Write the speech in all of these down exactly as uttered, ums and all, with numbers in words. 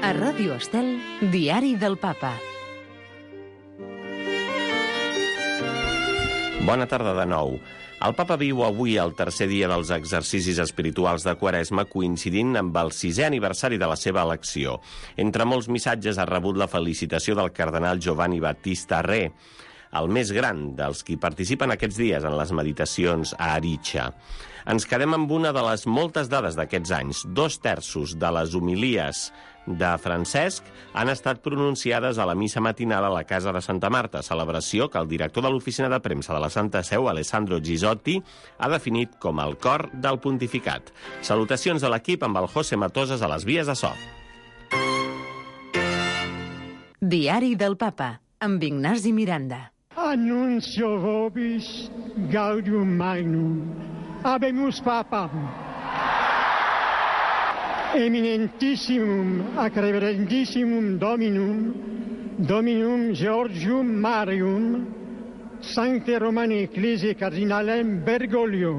A Ràdio Estel, Diari del Papa. Bona tarda de nou. El Papa viu avui el tercer dia dels exercicis espirituals de Quaresma, coincidint amb el sisè aniversari de la seva elecció. Entre molts missatges ha rebut la felicitació del cardenal Giovanni Battista Re, el més gran dels qui participen aquests dies en les meditacions a Aricha. Ens quedem amb una de les moltes dades d'aquests anys. Dos terços de les homilies de Francesc han estat pronunciades a la missa matinal a la Casa de Santa Marta, celebració que el director de l'Oficina de Premsa de la Santa Seu, Alessandro Gisotti, ha definit com el cor del pontificat. Salutacions de l'equip amb el José Matoses a les vies de so. Diari del Papa, amb Ignasi Miranda. Annuncio vobis gaudium magnum. Habemus papam. Eminentissimum ac reverendissimum Dominum, Dominum Georgium Marium, Sancte Romani Ecclesiae Cardinalem Bergoglio,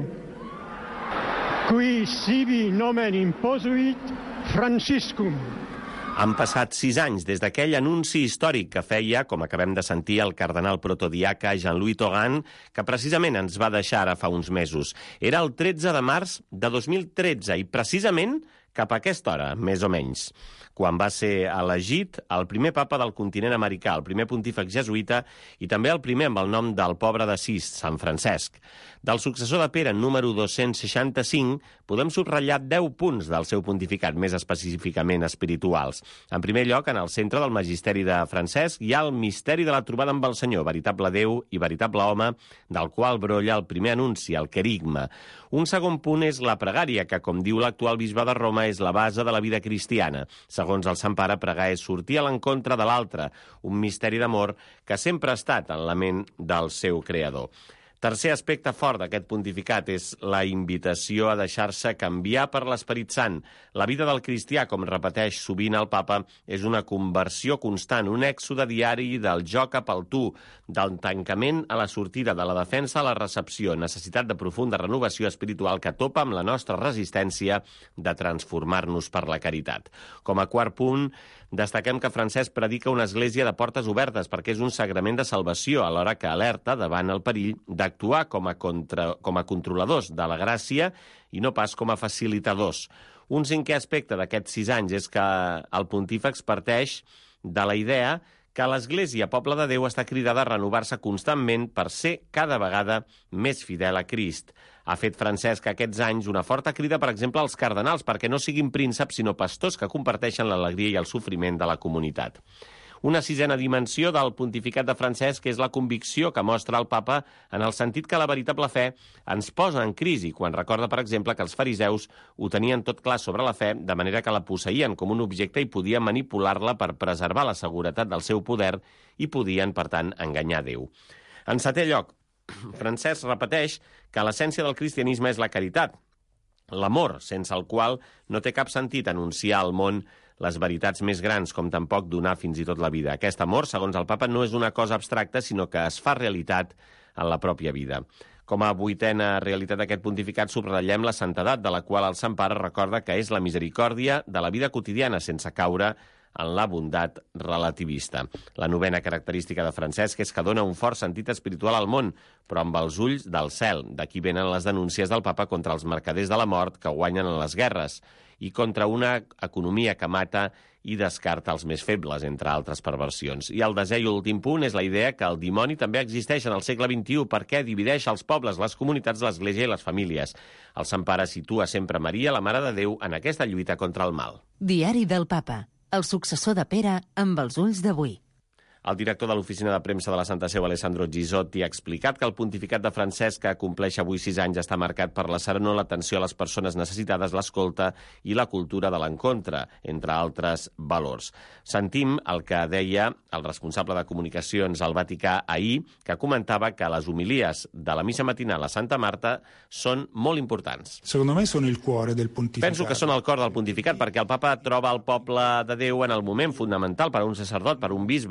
qui sibi nomen imposuit Franciscum. Han passat sis anys des d'aquell anunci històric que feia, com acabem de sentir, el cardenal protodiaca Jean-Louis Tauran, que precisament ens va deixar ara fa uns mesos. Era el tretze de març de dos mil tretze i precisament cap a aquesta hora, més o menys, quan va ser elegit el primer papa del continent americà, el primer pontífex jesuïta i també el primer amb el nom del pobre d'Assís, Sant Francesc. Del successor de Pere, número dos-cents seixanta-cinc, podem subratllar deu punts del seu pontificat, més específicament espirituals. En primer lloc, en el centre del magisteri de Francesc hi ha el misteri de la trobada amb el Senyor, veritable Déu i veritable home, del qual brolla el primer anunci, el querigma. Un segon punt és la pregària, que, com diu l'actual bisbe de Roma, és la base de la vida cristiana. Segons el Sant Pare, pregar és sortir a l'encontre de l'altre, un misteri d'amor que sempre ha estat en la ment del seu creador. Tercer aspecte fort d'aquest pontificat és la invitació a deixar-se canviar per l'Esperit Sant. La vida del cristià, com repeteix sovint el papa, és una conversió constant, un èxode diari del jo cap al tu, del tancament a la sortida, de la defensa a la recepció, necessitat de profunda renovació espiritual que topa amb la nostra resistència de transformar-nos per la caritat. Com a quart punt, destaquem que Francesc predica una església de portes obertes perquè és un sagrament de salvació, alhora que alerta davant el perill d'actuar com a, contra, com a controladors de la gràcia i no pas com a facilitadors. Un cinquè aspecte d'aquests sis anys és que el pontífex parteix de la idea que l'Església, poble de Déu, està cridada a renovar-se constantment per ser cada vegada més fidel a Crist. Ha fet Francesc aquests anys una forta crida, per exemple, als cardenals, perquè no siguin prínceps, sinó pastors que comparteixen l'alegria i el sofriment de la comunitat. Una sisena dimensió del pontificat de Francesc és la convicció que mostra el papa en el sentit que la veritable fe ens posa en crisi, quan recorda, per exemple, que els fariseus ho tenien tot clar sobre la fe, de manera que la posseïen com un objecte i podien manipular-la per preservar la seguretat del seu poder i podien, per tant, enganyar Déu. En setè lloc, Francesc repeteix que l'essència del cristianisme és la caritat, l'amor, sense el qual no té cap sentit anunciar al món les veritats més grans, com tampoc donar fins i tot la vida. Aquest amor, segons el papa, no és una cosa abstracta, sinó que es fa realitat en la pròpia vida. Com a vuitena realitat d'aquest pontificat, subratllem la santedat, de la qual el Sant Pare recorda que és la misericòrdia de la vida quotidiana, sense caure en la bondat relativista. La novena característica de Francesc és que dona un fort sentit espiritual al món, però amb els ulls del cel. D'aquí venen les denúncies del papa contra els mercaders de la mort que guanyen en les guerres i contra una economia que mata i descarta els més febles, entre altres perversions. I el desè i últim punt és la idea que el dimoni també existeix en el segle vint-i-u perquè divideix els pobles, les comunitats, l'Església i les famílies. El Sant Pare situa sempre Maria, la Mare de Déu, en aquesta lluita contra el mal. Diari del Papa, el successor de Pere amb els ulls d'avui. El director de l'Oficina de Premsa de la Santa Seu, Alessandro Gisotti, ha explicat que el pontificat de Francesc, que compleix avui sis anys, està marcat per la serenor, l'atenció a les persones necessitades, l'escolta i la cultura de l'encontre, entre altres valors. Sentim el que deia el responsable de comunicacions al Vaticà ahir, que comentava que les homilies de la missa matinal a Santa Marta són molt importants. Secondo me sono il cuore del pontificato. Penso que són el cor del pontificat, perquè el papa troba el poble de Déu en el moment fonamental per a un sacerdot, per a un bisbe. El papa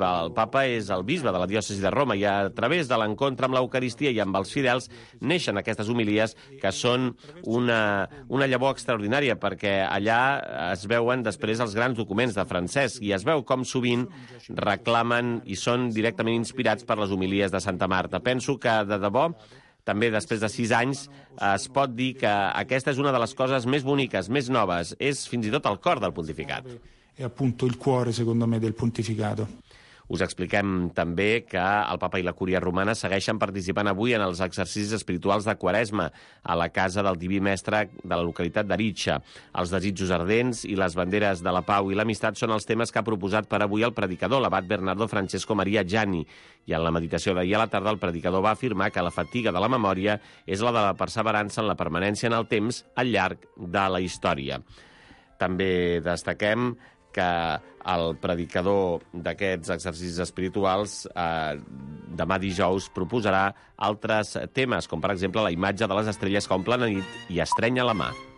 papa és el bisbe de la diòcesi de Roma i a través de l'encontre amb l'Eucaristia i amb els fidels neixen aquestes homilies que són una, una llavor extraordinària perquè allà es veuen després els grans documents de Francesc i es veu com sovint reclamen i són directament inspirats per les homilies de Santa Marta. Penso que, de debò, també després de sis anys, es pot dir que aquesta és una de les coses més boniques, més noves. És fins i tot el cor del pontificat. È appunto il cuore, secondo me, del pontificato. Us expliquem també que el papa i la Cúria Romana segueixen participant avui en els exercicis espirituals de Quaresma a la casa del Diví Mestre de la localitat d'Aritxa. Els desitjos ardents i les banderes de la pau i l'amistat són els temes que ha proposat per avui el predicador, l'abat Bernardo Francesco Maria Gianni. I en la meditació d'ahir a la tarda el predicador va afirmar que la fatiga de la memòria és la de la perseverança en la permanència en el temps al llarg de la història. També destaquem que el predicador d'aquests exercicis espirituals eh, demà dijous proposarà altres temes, com per exemple la imatge de les estrelles que omplen la nit i estrenya la mà.